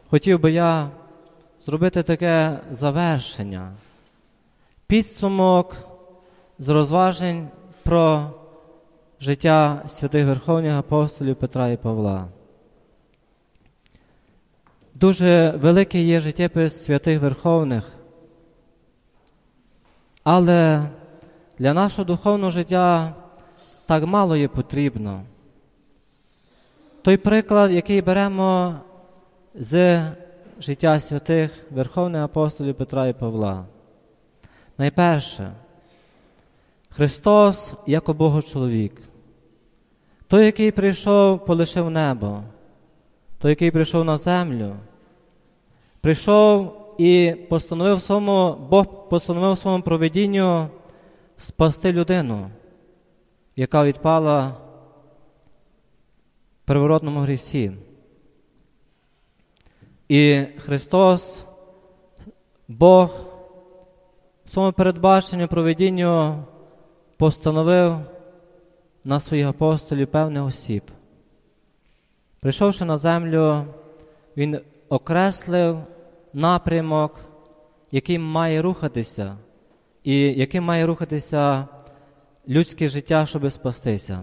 хотів би я зробити таке завершення, підсумок з розважень про життя святих верховних апостолів Петра і Павла. Дуже великий є життєпис святих верховних, але для нашого духовного життя так мало є потрібно. Той приклад, який беремо з життя святих верховних апостолів Петра і Павла. Найперше, Христос як Богочоловік. Той, який прийшов, полишив небо. Той, який прийшов на землю. Прийшов і Бог постановив в своєму провидінню спасти людину, яка відпала в первородному грісі. І Христос, Бог, в своєму передбаченню, провидінню постановив на своїх апостолів певних осіб. Прийшовши на землю, Він окреслив напрямок, яким має рухатися, і яким має рухатися людське життя, щоб спастися.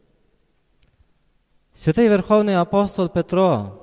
Святий Верховний апостол Петро,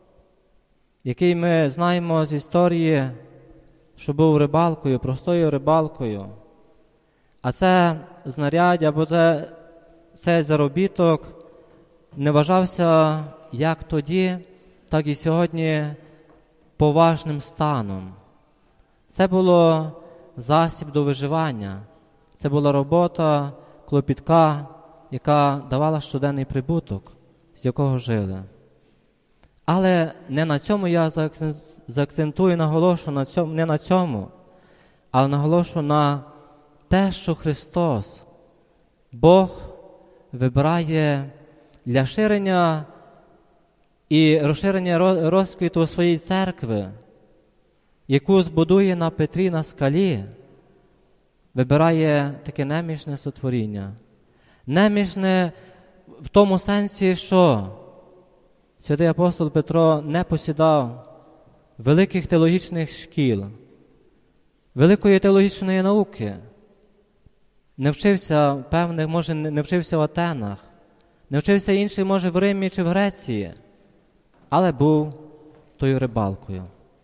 який ми знаємо з історії, що був рибалкою, простою рибалкою, а це знаряддя, або цей заробіток не вважався як тоді, так і сьогодні поважним станом. Це було засіб до виживання, це була робота клопітка, яка давала щоденний прибуток, з якого жили. Але не на цьому я заакцентую, наголошу не на цьому, але наголошу на те, що Христос, Бог, вибирає для ширення і розширення розквіту своєї церкви, яку збудує на Петрі на скалі, вибирає таке немічне сотворіння. Немічне в тому сенсі, що святий апостол Петро не посідав великих теологічних шкіл, великої теологічної науки, не вчився певних, може не вчився в Атенах, не вчився інший, може в Римі чи в Греції, але був тою рибалкою.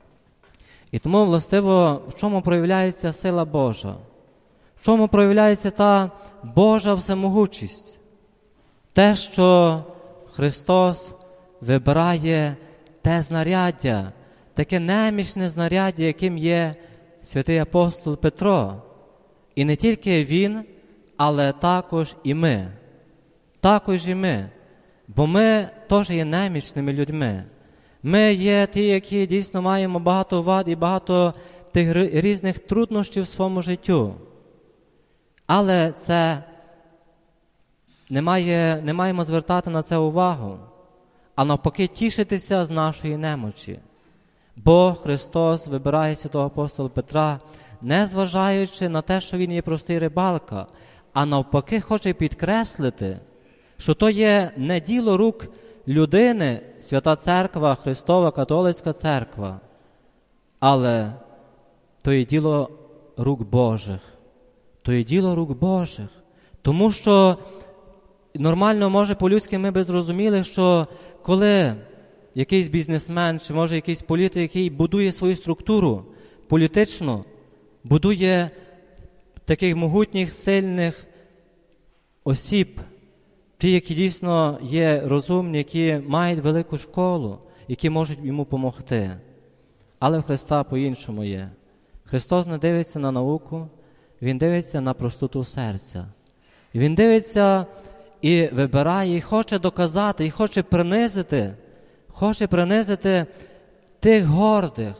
І тому, властиво, в чому проявляється сила Божа? В чому проявляється та Божа всемогутність? Те, що Христос вибирає те знаряддя, таке немічне знаряддя, яким є святий апостол Петро. І не тільки він, але також і ми. Також і ми. Бо ми теж є немічними людьми. Ми є ті, які дійсно маємо багато вад і багато тих різних труднощів в своєму життю. Але це не маємо звертати на це увагу, а навпаки тішитися з нашої немочі. Бо Христос вибирає святого апостола Петра, не зважаючи на те, що він є простий рибалка, а навпаки хоче підкреслити, що то є не діло рук людини, Свята Церква, Христова, Католицька Церква, але то є діло рук Божих. То є діло рук Божих. Тому що нормально, може, по-людськи ми би зрозуміли, що коли якийсь бізнесмен, чи може якийсь політик, який будує свою структуру політичну, будує таких могутніх, сильних осіб, ті, які дійсно є розумні, які мають велику школу, які можуть йому допомогти. Але в Христа по-іншому є. Христос не дивиться на науку, Він дивиться на простоту серця. Він дивиться і вибирає, і хоче доказати, і хоче принизити тих гордих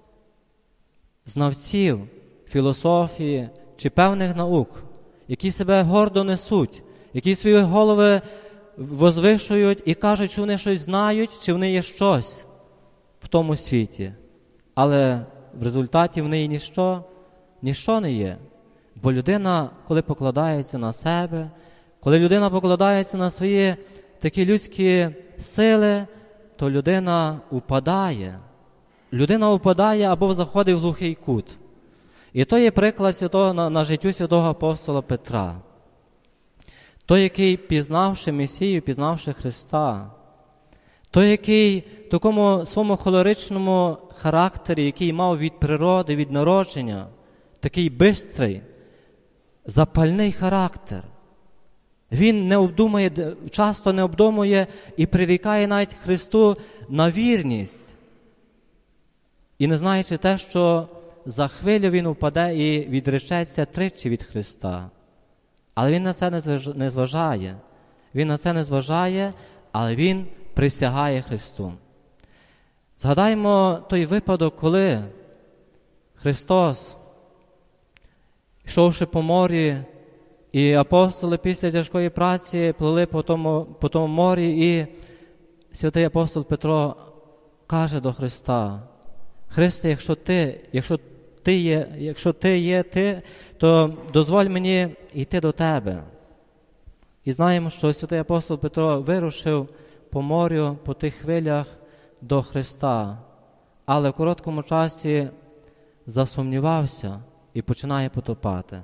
знавців філософії чи певних наук, які себе гордо несуть, які свої голови возвишують і кажуть, що вони щось знають, чи вони є щось в тому світі. Але в результаті вони і ніщо не є. Бо людина, коли покладається на себе, коли людина покладається на свої такі людські сили, то людина упадає. людина впадає або заходить в глухий кут. І то є приклад на життю святого апостола Петра. Той, який, пізнавши Месію, пізнавши Христа, той, який в такому своєму холеричному характері, який мав від природи, від народження, такий бистрий, запальний характер. Він не обдумує, часто не обдумує і прирікає навіть Христу на вірність. І не знаючи те, що за хвилю він упаде і відречеться тричі від Христа. Але він на це не зважає. Він на це не зважає, але він присягає Христу. Згадаємо той випадок, коли Христос, йшовши по морі, і апостоли після тяжкої праці плили по тому морі, і святий апостол Петро каже до Христа: Христе, якщо ти є ти, то дозволь мені йти до тебе. І знаємо, що святий апостол Петро вирушив по морю, по тих хвилях до Христа, але в короткому часі засумнівався і починає потопати.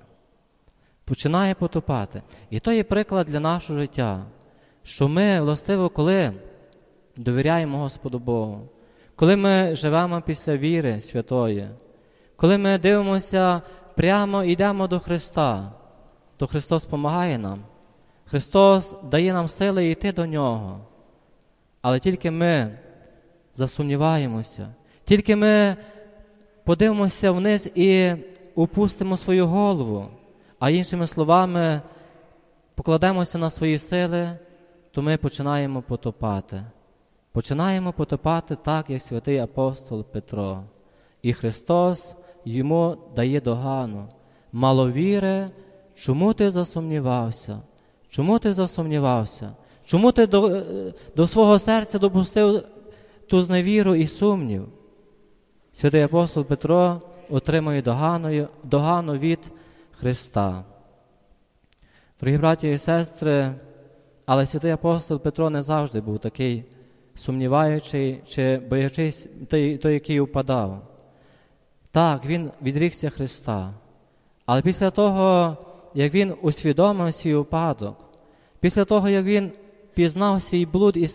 Починає потопати. І то є приклад для нашого життя, що ми, властиво, коли довіряємо Господу Богу, коли ми живемо після віри святої, коли ми дивимося прямо і йдемо до Христа, то Христос допомагає нам. Христос дає нам сили йти до Нього. Але тільки ми засумніваємося, тільки ми подивимося вниз і опустимо свою голову, а іншими словами, покладемося на свої сили, то ми починаємо потопати. Починаємо потопати так, як святий апостол Петро. І Христос йому дає догану: маловіре, чому ти засумнівався? Чому ти засумнівався? Чому ти до свого серця допустив ту зневіру і сумнів? Святий апостол Петро отримує догану від Христа. Дорогі браті і сестри, але святий апостол Петро не завжди був такий сумніваючий чи боячись той, який упадав. Так, він відрікся Христа. Але після того, як він усвідомив свій упадок, після того, як він пізнав свій блуд і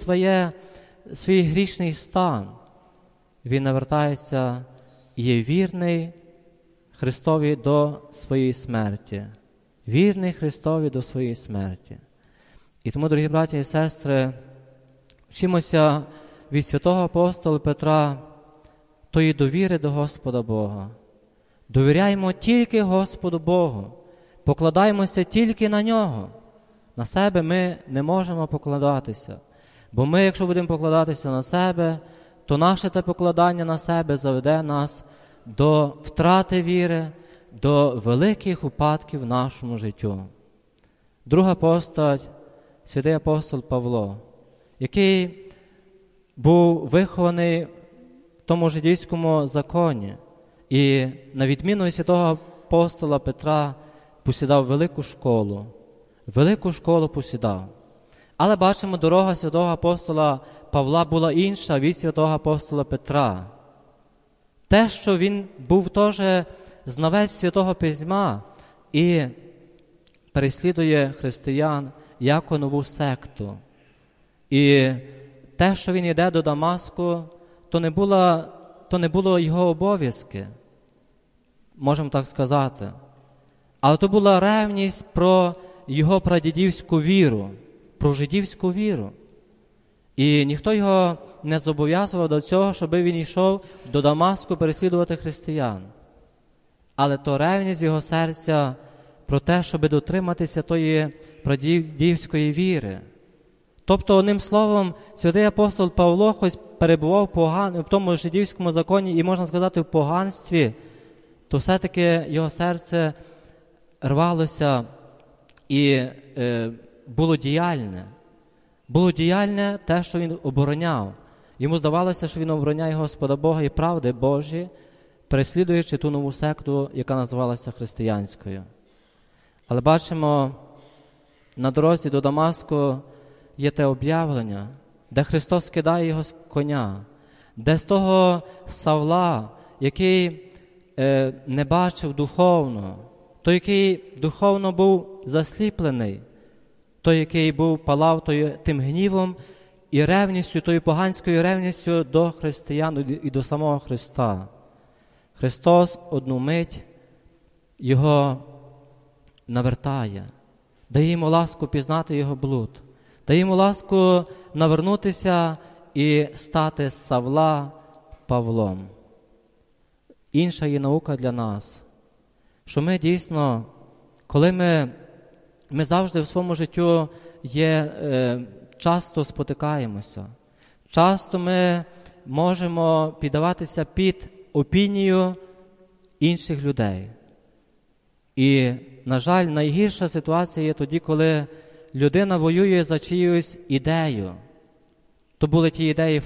свій грішний стан, він навертається і є вірний Христові до своєї смерті. Вірний Христові до своєї смерті. І тому, дорогі браті і сестри, вчимося від святого апостола Петра тої довіри до Господа Бога. Довіряємо тільки Господу Богу. Покладаємося тільки на Нього. На себе ми не можемо покладатися. Бо ми, якщо будемо покладатися на себе, то наше те покладання на себе заведе нас до втрати віри, до великих упадків в нашому життю. Друга постать – святий апостол Павло, який був вихований в тому жидівському законі і, на відміну від святого апостола Петра, посідав велику школу посідав. Але бачимо, дорога святого апостола Павла була інша від святого апостола Петра. Те, що він був теж знавець Святого Письма і переслідує християн як нову секту. І те, що він йде до Дамаску, то не було його обов'язки, можемо так сказати. Але то була ревність про його прадідівську віру, про жидівську віру. І ніхто його не зобов'язував до цього, щоб він йшов до Дамаску переслідувати християн. Але то ревність його серця про те, щоб дотриматися тої прадідівської віри. Тобто, одним словом, святий апостол Павло, хоч перебував в тому жидівському законі і, можна сказати, в поганстві, то все-таки його серце рвалося і було діяльне. Було діяльне те, що він обороняв. Йому здавалося, що він обороняє Господа Бога і правди Божі, переслідуючи ту нову секту, яка називалася християнською. Але бачимо, на дорозі до Дамаску є те об'явлення, де Христос кидає його з коня, де з того Савла, який не бачив духовно, той, який духовно був засліплений, той, який палав тим гнівом і ревністю, тою поганською ревністю до християн і до самого Христа. Христос одну мить його навертає, дає йому ласку пізнати його блуд, дає йому ласку навернутися і стати з Савла Павлом. Інша є наука для нас, що ми дійсно, коли ми завжди в своєму життю часто спотикаємося, часто ми можемо піддаватися під опінію інших людей. І, на жаль, найгірша ситуація є тоді, коли людина воює за чиюсь ідею. То були ті ідеї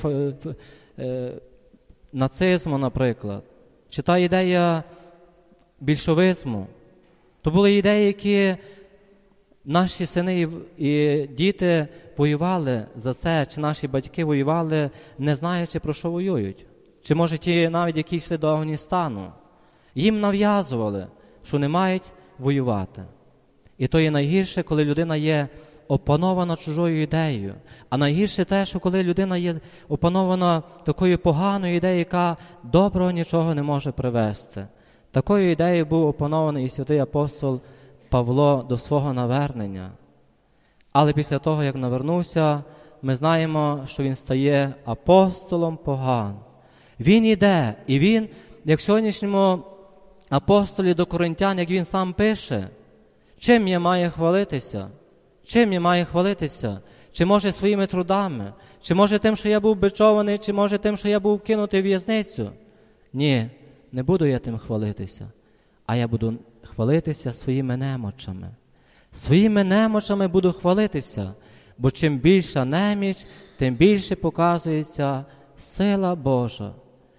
нацизму, наприклад, чи та ідея більшовизму. То були ідеї, які наші сини і діти воювали за це, чи наші батьки воювали, не знаючи, про що воюють. Чи, може, ті навіть, які йшли до Афганістану. Їм нав'язували, що не мають воювати. І то є найгірше, коли людина є опанована чужою ідеєю. А найгірше те, що коли людина є опанована такою поганою ідеєю, яка доброго нічого не може привести. Такою ідеєю був опанований і святий апостол Павло до свого навернення. Але після того, як навернувся, ми знаємо, що він стає апостолом поган. Він іде, і він, як в сьогоднішньому апостолі до Коринтян, як він сам пише, чим я маю хвалитися? Чим я маю хвалитися? Чи може своїми трудами? Чи може тим, що я був бичований? Чи може тим, що я був кинутий в в'язницю? Ні, не буду я тим хвалитися, а я буду хвалитися своїми немочами. Своїми немочами буду хвалитися, бо чим більша неміч, тим більше показується сила Божа.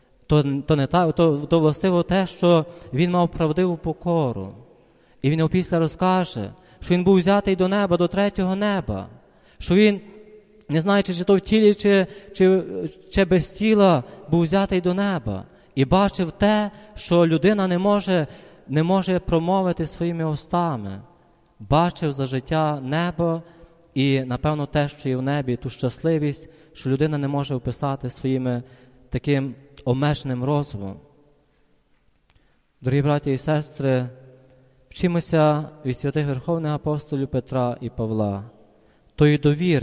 То властиво те, що він мав правдиву покору. І він опісля розкаже, що він був взятий до неба, до третього неба. Що він, не знаючи, чи то в тілі, чи без тіла, був взятий до неба. І бачив те, що людина не може промовити своїми устами. Бачив за життя небо і, напевно, те, що є в небі, ту щасливість, що людина не може описати своїми таким обмеженим розумом. Дорогі браті і сестри, вчимося від святих верховних апостолів Петра і Павла, тої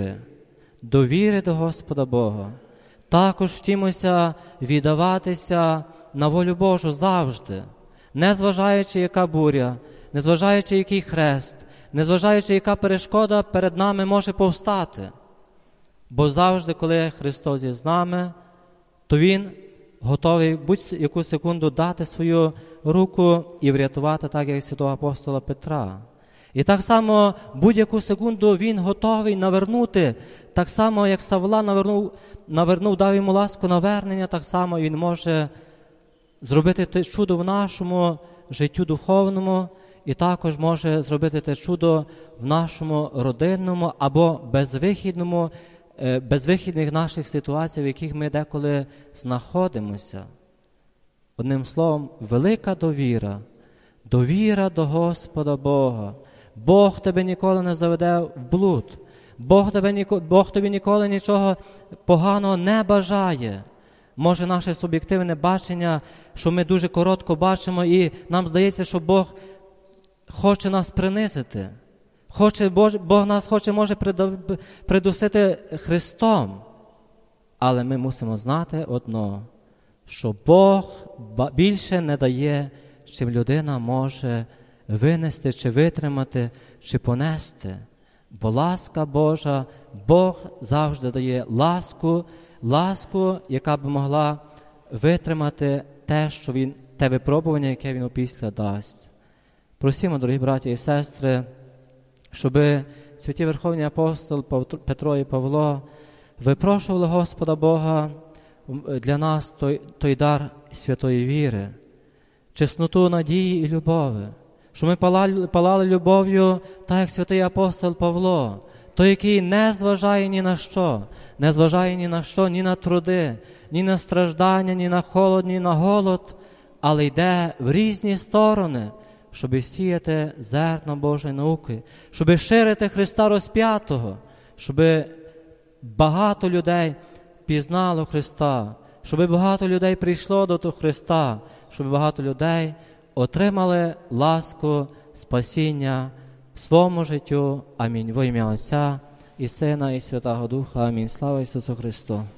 довіри до Господа Бога. Також вчимося віддаватися на волю Божу завжди, незважаючи, яка буря, незважаючи, який хрест, незважаючи, яка перешкода перед нами може повстати. Бо завжди, коли Христос є з нами, то Він готовий будь-яку секунду дати свою руку і врятувати, так як святого апостола Петра. І так само будь-яку секунду Він готовий навернути, так само, як Савла навернув, дав йому ласку навернення, так само Він може зробити те чудо в нашому життю духовному і також може зробити те чудо в нашому родинному або безвихідних наших ситуаціях, в яких ми деколи знаходимося. Одним словом, велика довіра до Господа Бога. Бог тебе ніколи не заведе в блуд. Бог тобі ніколи нічого поганого не бажає. Може, наше суб'єктивне бачення, що ми дуже коротко бачимо, і нам здається, що Бог хоче нас принизити. Бог нас може придусити Христом. Але ми мусимо знати одно, що Бог більше не дає, чим людина може винести, чи витримати, чи понести. Бо ласка Божа, Бог завжди дає ласку, яка б могла витримати те випробування, яке Він опісля дасть. Просимо, дорогі браті і сестри, щоб святі Верховні апостоли Петро і Павло випрошували Господа Бога для нас той дар святої віри, чесноту надії і любові, щоб ми палали любов'ю, так як святий апостол Павло, той, який не зважає ні на що, ні на труди, ні на страждання, ні на холод, ні на голод, але йде в різні сторони, щоб сіяти зерно Божої науки, щоб ширити Христа розп'ятого, щоб багато людей пізнало Христа, щоб багато людей прийшло до того Христа, щоб багато людей отримали ласку, спасіння в своєму життю. Амінь. Во ім'я Отця і Сина, і Святого Духа. Амінь. Слава Ісусу Христу!